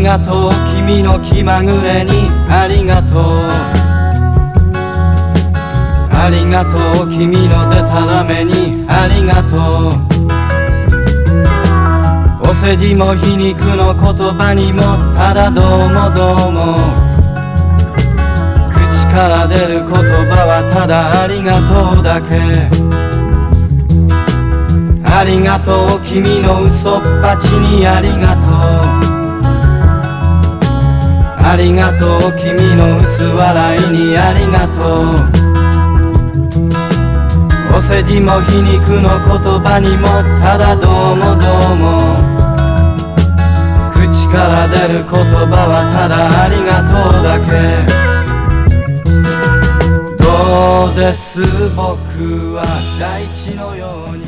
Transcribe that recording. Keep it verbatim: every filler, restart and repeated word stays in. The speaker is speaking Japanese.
がとう君の気まぐれにありがとう、ありがとう君のでたらめにありがとう、お世辞も皮肉の言葉にもただどうもどうも、口から出る言葉はただありがとうだけ、ありがとう君の嘘っぱちにありがとう、ありがとう君の薄笑いにありがとう、お世辞も皮肉の言葉にもただどうもどうも、口から出る言葉はただありがとうだけ。どうです僕は大地のように